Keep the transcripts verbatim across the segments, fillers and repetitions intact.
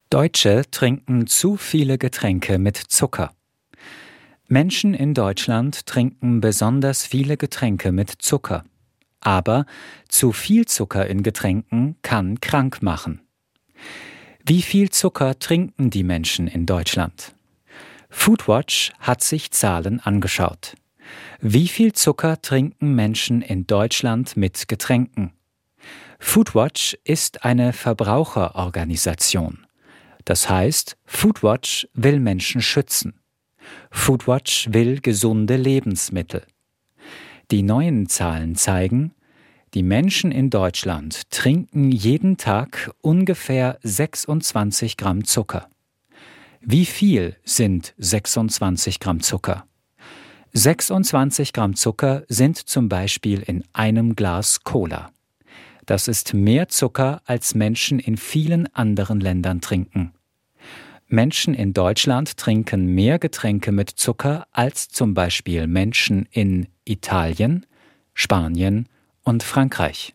Deutsche trinken zu viele Getränke mit Zucker. Menschen in Deutschland trinken besonders viele Getränke mit Zucker. Aber zu viel Zucker in Getränken kann krank machen. Wie viel Zucker trinken die Menschen in Deutschland? Foodwatch hat sich Zahlen angeschaut. Wie viel Zucker trinken Menschen in Deutschland mit Getränken? Foodwatch ist eine Verbraucherorganisation. Das heißt, Foodwatch will Menschen schützen. Foodwatch will gesunde Lebensmittel. Die neuen Zahlen zeigen, die Menschen in Deutschland trinken jeden Tag ungefähr sechsundzwanzig Gramm Zucker. Wie viel sind sechsundzwanzig Gramm Zucker? sechsundzwanzig Gramm Zucker sind zum Beispiel in einem Glas Cola. Das ist mehr Zucker, als Menschen in vielen anderen Ländern trinken. Menschen in Deutschland trinken mehr Getränke mit Zucker als zum Beispiel Menschen in Italien, Spanien und Frankreich.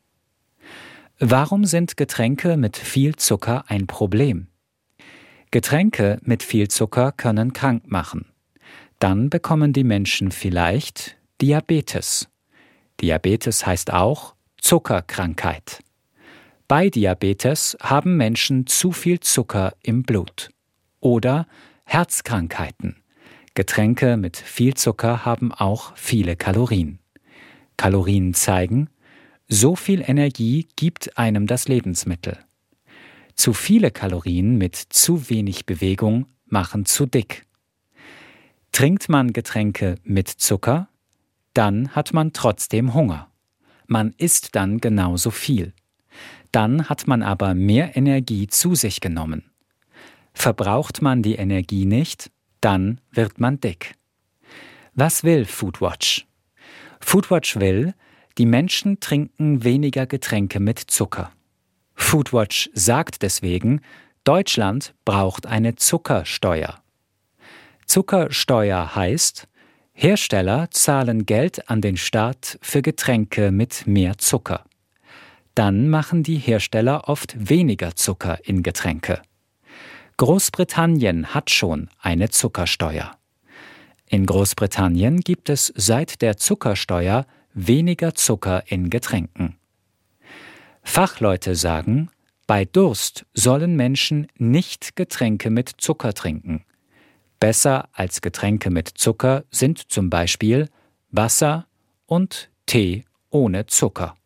Warum sind Getränke mit viel Zucker ein Problem? Getränke mit viel Zucker können krank machen. Dann bekommen die Menschen vielleicht Diabetes. Diabetes heißt auch Zuckerkrankheit. Bei Diabetes haben Menschen zu viel Zucker im Blut. Oder Herzkrankheiten. Getränke mit viel Zucker haben auch viele Kalorien. Kalorien zeigen, so viel Energie gibt einem das Lebensmittel. Zu viele Kalorien mit zu wenig Bewegung machen zu dick. Trinkt man Getränke mit Zucker, dann hat man trotzdem Hunger. Man isst dann genauso viel. Dann hat man aber mehr Energie zu sich genommen. Verbraucht man die Energie nicht, dann wird man dick. Was will Foodwatch? Foodwatch will, die Menschen trinken weniger Getränke mit Zucker. Foodwatch sagt deswegen, Deutschland braucht eine Zuckersteuer. Zuckersteuer heißt, Hersteller zahlen Geld an den Staat für Getränke mit mehr Zucker. Dann machen die Hersteller oft weniger Zucker in Getränke. Großbritannien hat schon eine Zuckersteuer. In Großbritannien gibt es seit der Zuckersteuer weniger Zucker in Getränken. Fachleute sagen, bei Durst sollen Menschen nicht Getränke mit Zucker trinken. Besser als Getränke mit Zucker sind zum Beispiel Wasser und Tee ohne Zucker.